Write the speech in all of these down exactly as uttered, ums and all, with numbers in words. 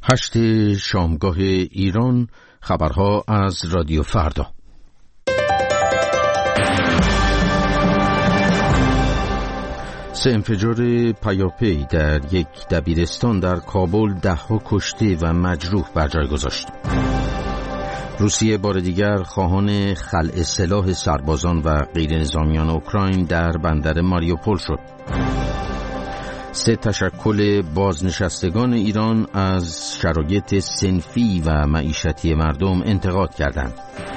هشت شامگاه ایران، خبرها از رادیو فردا. سه انفجار پیاپی در یک دبیرستان در کابل ده‌ها کشته و مجروح بر جای گذاشت. روسیه بار دیگر خواهان خلع سلاح سربازان و غیر نظامیان اوکراین در بندر ماریوپول شد. سه تشکل بازنشستگان ایران از شرایط صنفی و معیشتی مردم انتقاد کردند.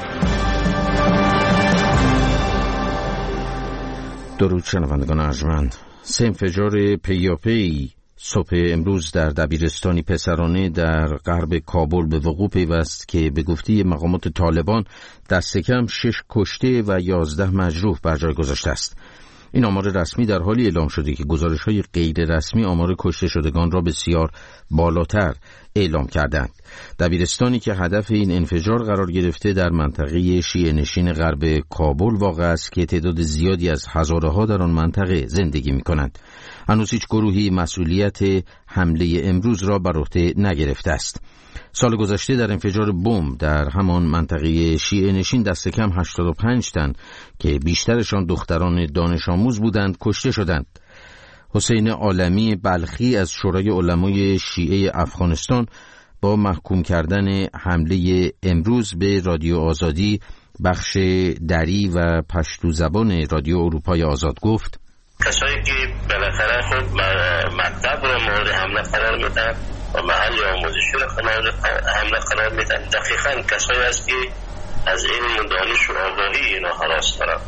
درود شنوندگان ارجمند. سه انفجار پیاپی صبح امروز در دبیرستانی پسرانه در غرب کابل به وقوع پیوست که به گفته مقامات طالبان دست کم شش کشته و یازده مجروح بر جای گذاشته است. این آمار رسمی در حالی اعلام شده که گزارش‌های غیر رسمی آمار کشته شدگان را بسیار بالاتر اعلام کردند. دبیرستانی که هدف این انفجار قرار گرفته در منطقه شیعه نشین غرب کابل واقع است که تعداد زیادی از هزاره‌ها در آن منطقه زندگی می‌کنند. هنوز هیچ گروهی مسئولیت حمله امروز را بر عهده نگرفته است. سال گذشته در انفجار بمب در همان منطقه شیعه نشین دست کم هشتاد و پنج تن که بیشترشان دختران دانش آموز بودند کشته شدند. حسین عالمی بلخی از شورای علمای شیعه افغانستان با محکوم کردن حمله امروز به رادیو آزادی بخش دری و پشتو زبان رادیو اروپای آزاد گفت: کسایی که بالاخره خود مکتب رو مورد حمله قرار میدن و محل آموزشی رو حمله قرار میدن، دقیقاً کسایی است که از علم و دانش و آگاهی اینا هراس دارن.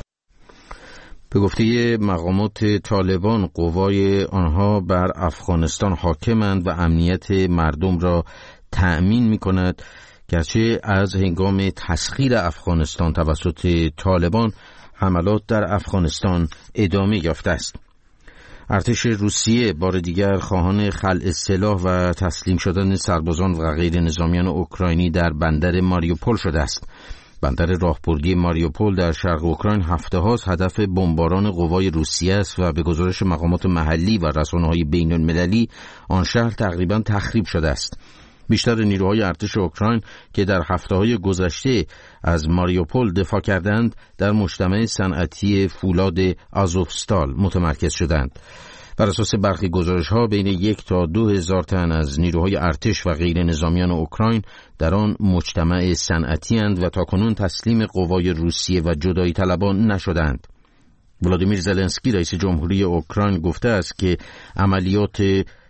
به گفته مقامات طالبان قوای آنها بر افغانستان حاکمند و امنیت مردم را تأمین می‌کند، گرچه از هنگام تسخیر افغانستان توسط طالبان حملات در افغانستان ادامه یافته است. ارتش روسیه بار دیگر خواهان خلع سلاح و تسلیم شدن سربازان و غیر نظامیان اوکراینی در بندر ماریوپول شده است. بندر راهبردی ماریوپول در شرق اوکراین هفته هاست هدف بمباران قوای روسیه است و به گزارش مقامات محلی و رسانه‌های بین المللی آن شهر تقریباً تخریب شده است. بیشتر نیروهای ارتش اوکراین که در هفته‌های گذشته از ماریوپول دفاع کردند در مجتمع صنعتی فولاد آزوفستال متمرکز شدند. بر اساس برخی گزارش‌ها بین یک تا دو هزار تن از نیروهای ارتش و غیر نظامیان اوکراین در آن مجتمع صنعتی اند و تاکنون تسلیم قوای روسیه و جدایی طلبان نشدند. ولادیمیر زلنسکی رئیس جمهوری اوکراین گفته است که عملیات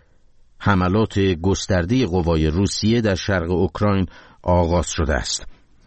حملات گسترده قوای روسیه در شرق اوکراین آغاز شده است.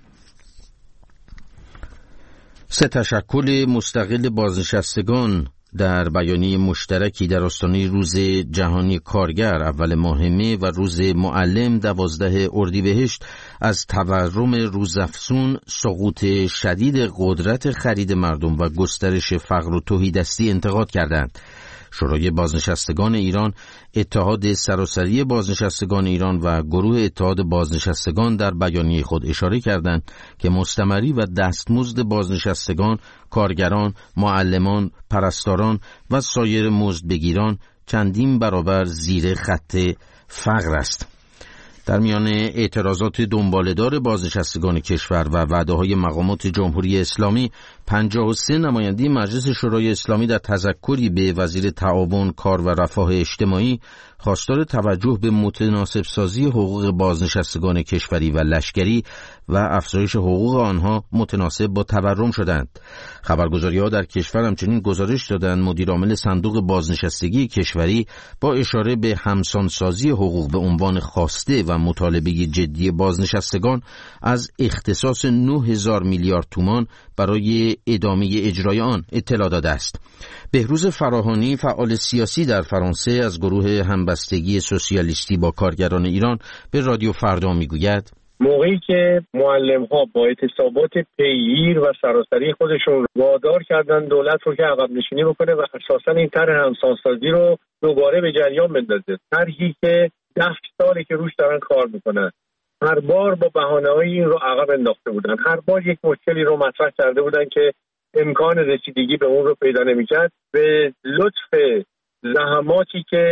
سه تشکل مستقل بازنشستگان در بیانیه مشترکی در آستانه روز جهانی کارگر اول ماه مه و روز معلم دوازده اردیبهشت از تورم روزافزون، سقوط شدید قدرت خرید مردم و گسترش فقر و تهیدستی انتقاد کردند. شورای بازنشستگان ایران، اتحاد سراسری بازنشستگان ایران و گروه اتحاد بازنشستگان در بیانیه خود اشاره کردند که مستمری و دستمزد بازنشستگان، کارگران، معلمان، پرستاران و سایر مزدبگیران چندین برابر زیر خط فقر است. در میان اعتراضات دنباله‌دار بازنشستگان کشور و وعده‌های مقامات جمهوری اسلامی، پنجاه و سه نماینده مجلس شورای اسلامی در تذکری به وزیر تعاون، کار و رفاه اجتماعی خواستار توجه به متناسب سازی حقوق بازنشستگان کشوری و لشکری و افزایش حقوق آنها متناسب با تورم شدند. خبرگزاری‌ها در کشور همچنین گزارش دادند مدیر عامل صندوق بازنشستگی کشوری با اشاره به همسانسازی حقوق به عنوان خواسته و مطالبه جدی بازنشستگان از اختصاص نه هزار میلیارد تومان برای ادامه اجرای آن اطلاع داده است. بهروز فراهانی، فعال سیاسی در فرانسه از گروه همبستگی سوسیالیستی با کارگران ایران، به رادیو فردا میگوید: موقعی که معلم‌ها با اعتصابات پیگیر و سراسری خودشون وادار کردن دولت رو که عقب نشینی بکنه و اساساً این طرح همسانسازی رو دوباره به جریان بندازه، طرحی که ده ساله که روش دارن کار میکنن، هر بار با بهانه‌های این رو عقب انداخته بودن، هر بار یک مشکلی رو مطرح کرده بودن که امکان رسیدگی به اون رو پیدا نمی‌کرد. به لطف زحماتی که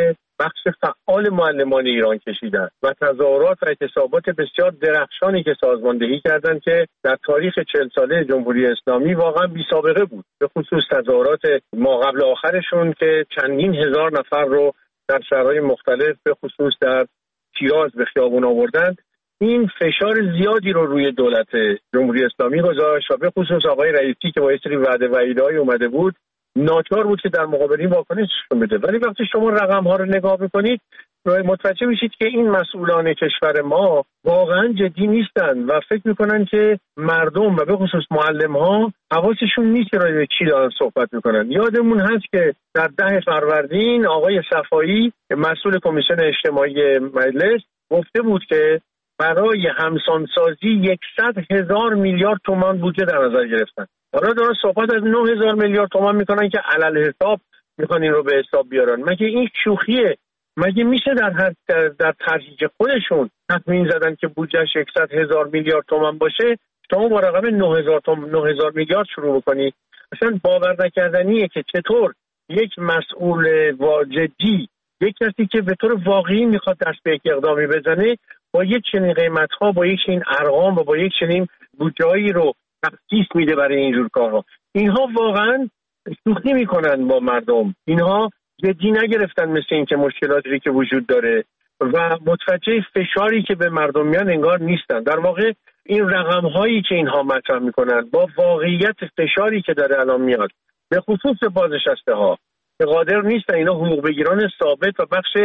بخش فعال معلمان ایران کشیدن و تظاهرات و اعتصابات بسیار درخشانی که سازماندهی کردند که در تاریخ چهل ساله جمهوری اسلامی واقعا بی سابقه بود، به خصوص تظاهرات ما قبل آخرشون که چندین هزار نفر رو در شهرهای مختلف به خصوص در شیراز به خیابون آوردند. این فشار زیادی رو روی دولت جمهوری اسلامی گذاشت و به خصوص آقای رئیسی که با یه سری وعده و ایده‌ای اومده بود ناچار بود که در مقابل این واکنش بده. ولی وقتی شما رقم ها رو نگاه میکنید متوجه میشید که این مسئولان کشور ما واقعا جدی نیستن و فکر میکنن که مردم و به خصوص معلم ها حواسشون نیست که راجع به چی دارن صحبت میکنن. یادمون هست که در ده فروردین آقای صفایی مسئول کمیسیون اجتماعی مجلس گفته بود که برای همسانسازی صد هزار میلیارد تومان بودجه در نظر گرفتن. حالا دارن صحبت از نه هزار میلیارد تومان میکنن که علل حساب میخوان این رو به حساب بیارن. مگه این شوخیه؟ مگه میشه در هر در, در ترجیح خودشون تخمین زدن که بودجهش صد هزار میلیارد تومان باشه، شما با رقم نه هزار تومان نه هزار میلیارد شروع بکنید؟ اصلا باور نکردنیه که چطور یک مسئول جدی، یک کسی که به طور واقعی میخواد دست به یک اقدامی بزنه، با یک چنین قیمت‌ها، با یک چنین ارقام و با یک چنین بودجه‌ای رو تخصیص میده برای اینجور کارها. اینها واقعا شوخی میکنن با مردم. اینها جدی نگرفتن مثل این که مشکلاتی که وجود داره و متوجه فشاری که به مردم میان انگار نیستن. در واقع این رقم‌هایی که اینها مطرح میکنن با واقعیت فشاری که داره الان میاد، به خصوص بازنشسته ها که قادر نیستن اینا حقوق بگیران ثابت و بخش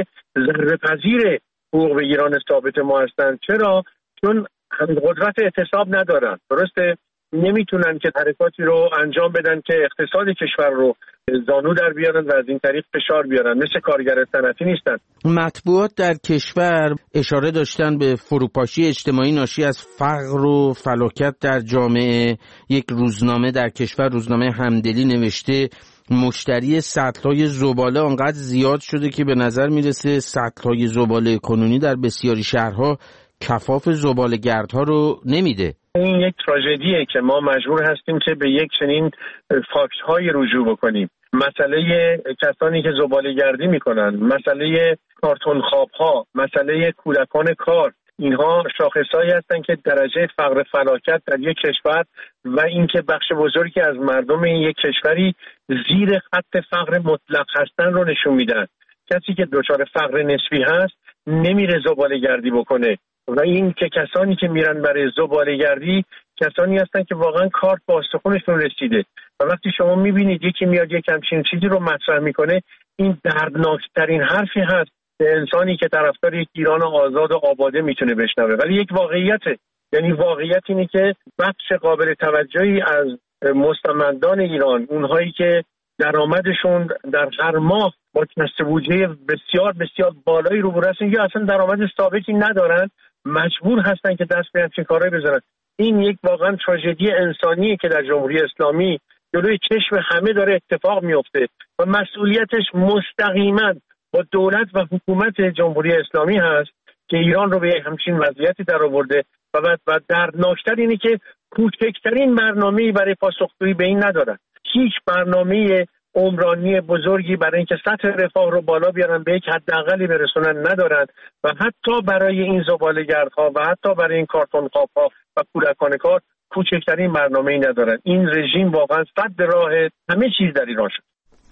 ذره‌پذیر حقوق بگیران ثابت ما هستن. چرا؟ چون قدرت اعتصاب ندارن. درسته؟ نمیتونن که حرکاتی رو انجام بدن که اقتصاد کشور رو زانو در بیارن و از این طریق فشار بیارن. مثل کارگر صنعتی نیستن. مطبوعات در کشور اشاره داشتن به فروپاشی اجتماعی ناشی از فقر و فلاکت در جامعه. یک روزنامه در کشور، روزنامه همدلی، نوشته مشتری سطل‌های زباله آنقدر زیاد شده که به نظر میرسه سطل‌های زباله کنونی در بسیاری شهرها کفاف زباله‌گردها رو نمیده. این یک تراژدیه که ما مجبور هستیم که به یک چنین فاکت‌های رجوع بکنیم. مسئله کسانی که زباله‌گردی میکنن، مسئله کارتون خواب‌ها، مسئله کودکان کار، اینها شاخصهایی هستند که درجه فقر فلاکت در یک کشور و اینکه بخش بزرگی از مردم این یک کشوری زیر خط فقر مطلق هستن رو نشون میدن. کسی که دچار فقر نسبی هست نمیره زباله‌گردی بکنه و این که کسانی که میرن برای زباله‌گردی کسانی هستن که واقعا کارت با استخونشون رسیده و وقتی شما میبینید یکی میاد یک همچین چیزی رو مطرح میکنه، این دردناکترین حرفی هست که انسانی که طرفدار یک ایران آزاد و آباده میتونه بشنوه. ولی یک واقعیته، یعنی واقعیت اینه که بخش قابل توجهی از مستمندان ایران، اونهایی که درآمدشون در هر ماه با کسب بودجه بسیار بسیار بالایی رو برسن یا اصلا درآمد ثابتی ندارن، مجبور هستن که دست به همچین کارهایی بزنن. این یک واقعا تراژدی انسانیه که در جمهوری اسلامی جلوی چشم همه داره اتفاق میفته و مسئولیتش مستقیما با دولت و حکومت جمهوری اسلامی هست که ایران رو به همچین وضعیتی در آورده و بعد و دردناکتر اینه که کوچکترین برنامه‌ای برای پاسخگویی به این ندارن. هیچ برنامه عمرانی بزرگی برای اینکه سطح رفاه رو بالا بیارن به یک حداقلی برسونن ندارن و حتی برای این زباله‌گردها و حتی برای این کارتون خواب‌ها و کودکان کار کوچکترین برنامه‌ای ندارن. این رژیم واقعا صد راه همه چیز در ایران شد.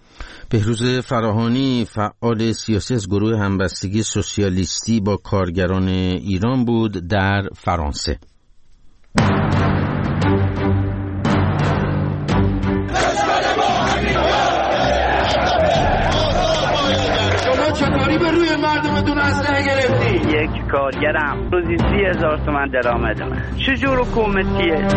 بهروز فراهانی، فعال سیاسی از گروه همبستگی سوسیالیستی با کارگران ایران بود در فرانسه. شما چطوری به روی مردمتون اسلحه گرفتی؟ یک کارگرم روزی سی هزار تومن درآمد من. چجور حکومتیه؟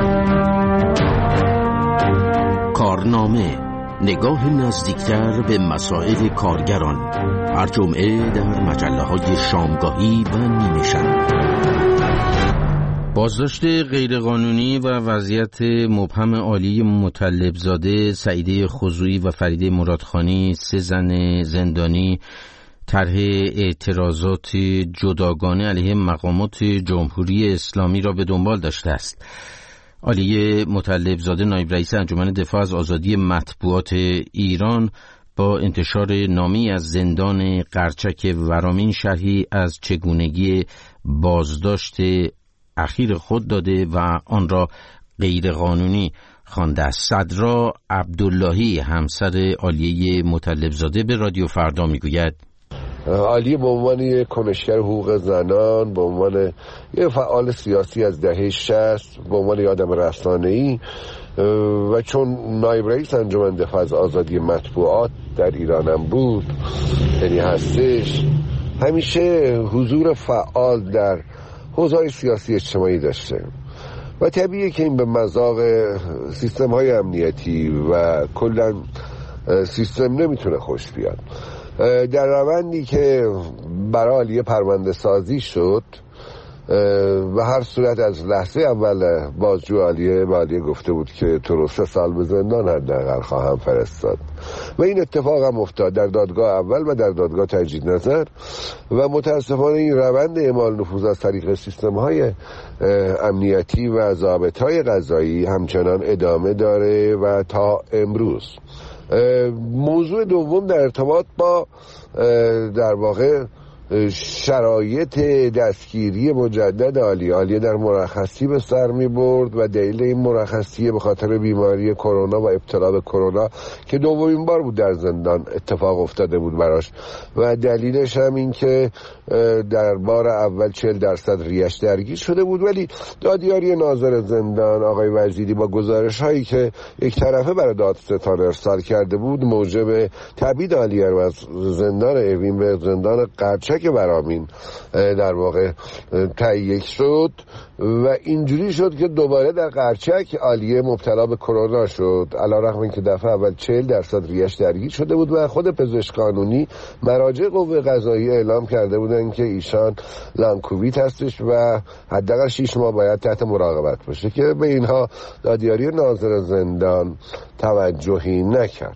کارنامه، نگاه نزدیکتر به مسائل کارگران، هر جمعه در مجله‌های شامگاهی و نیمه شب. بازداشت غیرقانونی و وضعیت مبهم عالی مطلبزاده، سعیده خضوعی و فریده مرادخانی، سه زن زندانی، طرح اعتراضات جداگانه علیه مقامات جمهوری اسلامی را به دنبال داشته است. عالیه مطلبزاده، نایب رئیس انجمن دفاع از آزادی مطبوعات ایران، با انتشار نامی از زندان قرچک ورامین شرحی از چگونگی بازداشت اخیر خود داده و آن را غیرقانونی خوانده است. صدرا عبداللهی همسر عالیه مطلبزاده به رادیو فردا میگوید عالیه به عنوان یک کنشگر حقوق زنان، به عنوان یک فعال سیاسی از دهه شصت، به عنوان یک آدم رسانه‌ای و چون نایب رئیس انجمن دفاع از آزادی مطبوعات در ایرانم بود، یعنی هستش، همیشه حضور فعال در حوزه‌های سیاسی اجتماعی داشته و طبیعیه که این به مذاق سیستم های امنیتی و کلا سیستم نمیتونه خوش بیاد. در روندی که برای عالیه پرونده سازی شد و هر صورت از لحظه اول بازجو عالیه به عالیه گفته بود که تو رو سه سال به زندان حداقل خواهم فرستاد و این اتفاق هم افتاد در دادگاه اول و در دادگاه تجدید نظر و متاسفانه این روند اعمال نفوذ از طریق سیستم های امنیتی و ضابط های قضایی همچنان ادامه داره و تا امروز. موضوع دوم در ارتباط با در واقع شرایط دستگیری مجدد عالیه عالیه در مرخصی به سر می برد و دلیل این مرخصی به خاطر بیماری کرونا و ابتلا به کرونا که دومین بار بود در زندان اتفاق افتاده بود براش و دلیلش هم این که در بار اول چهل درصد ریش درگیر شده بود، ولی دادیاری ناظر زندان آقای وزیری با گزارش هایی که یک طرفه برای دادستان ارسال کرده بود موجب تبعید عالیه رو از زندان اوین به زندان قرچک که ورامین در واقع تهیه شد و اینجوری شد که دوباره در قرچک عالیه مبتلا به کرونا شد، علیرغم اینکه دفعه اول چهل درصد ریش درگیر شده بود و خود پزشک قانونی مراجع قوه قضاییه اعلام کرده بودن که ایشان لانگ کووید هستش و حداقل شش ماه باید تحت مراقبت باشه که به اینها دادیاری ناظر زندان توجهی نکرد.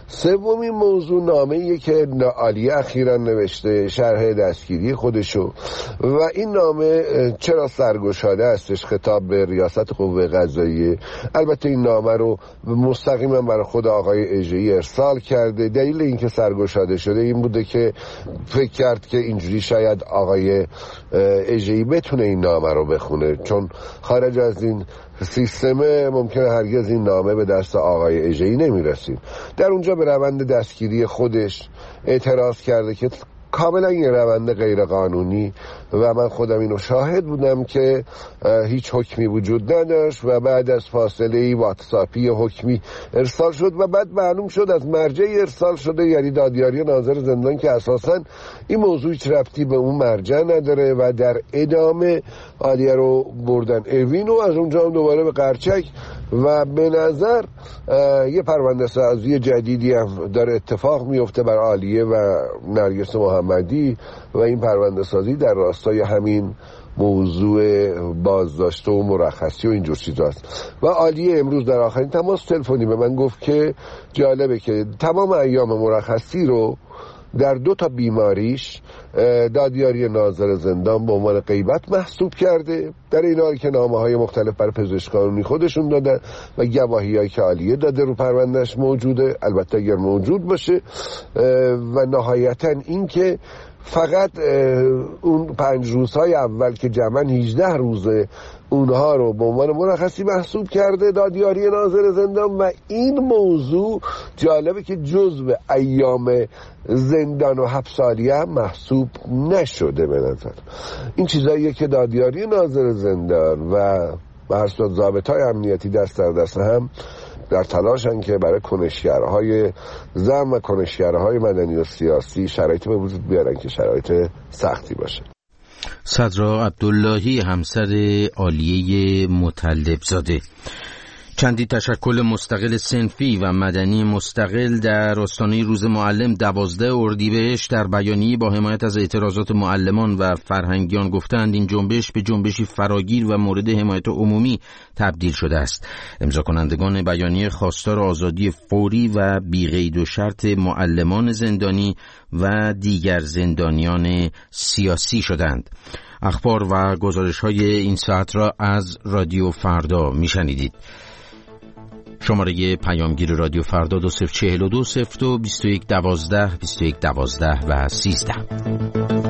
سومین موضوع نامه‌ایه که عالیه اخیراً نوشته، شرح دستگیری خودشو و این نامه چرا سرگشاده استش خطاب به ریاست قوه قضاییه. البته این نامه رو مستقیما برای خود آقای اژه‌ای ارسال کرده. دلیل اینکه سرگشاده شده این بوده که فکر کرد که اینجوری شاید آقای اژه‌ای بتونه این نامه رو بخونه، چون خارج از این سیستم ممکنه هرگز این نامه به دست آقای اژه‌ای نمیرسید. در اونجا به روند دستگیری خودش اعتراض کرده که کاملا یه روند غیر قانونی و من خودم اینو شاهد بودم که هیچ حکمی وجود نداشت و بعد از فاصله واتساپی حکمی ارسال شد و بعد معلوم شد از مرجعی ارسال شده، یعنی دادیاری ناظر زندان، که اساساً این موضوع هیچ ربطی به اون مرجع نداره و در ادامه عالیه رو بردن اوین و از اونجا هم دوباره به قرچک و به نظر یه پرونده سازی جدیدی هم داره اتفاق میفته بر عالیه و نرگس محمدی و این پرونده سازی در راستای همین موضوع بازداشت و مرخصی و اینجور چیزاست. و عالیه امروز در آخرین تماس تلفنی به من گفت که جالبه که تمام ایام مرخصی رو در دو تا بیماریش دادیاری ناظر زندان به عنوان غیبت محسوب کرده، در این حال که نامه های مختلف بر پزشک قانونی خودشون دادن و گواهی هایی که عالیه داده رو پروندهش موجوده، البته اگر موجود باشه، و نهایتا این که فقط اون پنج روزهای اول که جمعاً هجده روزه اونها رو به عنوان مرخصی محسوب کرده دادیاری ناظر زندان و این موضوع جالبه که جزو ایام زندان و حبس عالیه هم محسوب نشده. به نظر این چیزاییه که دادیاری ناظر زندان و به هر صورت ضابطه‌های امنیتی دست در دست هم در تلاشن که برای کنشگرهای زن و کنشگرهای مدنی و سیاسی شرایطی به وجود بیارن که شرایط سختی باشه. صدرا عبداللهی همسر عالیه مطلبزاده. چندی تشکل مستقل صنفی و مدنی مستقل در آستانه روز معلم دوازده اردیبهشت در بیانیه با حمایت از اعتراضات معلمان و فرهنگیان گفتند این جنبش به جنبشی فراگیر و مورد حمایت عمومی تبدیل شده است. امضا کنندگان بیانیه خواستار آزادی فوری و بی‌قید و شرط معلمان زندانی و دیگر زندانیان سیاسی شدند. اخبار و گزارش‌های این ساعت را از رادیو فردا میشنیدید. شماره پیامگیر رادیو فردا دو صفر چهل و دو صفر دو بیست و یک دوازده بیست و یک دوازده و سیزده.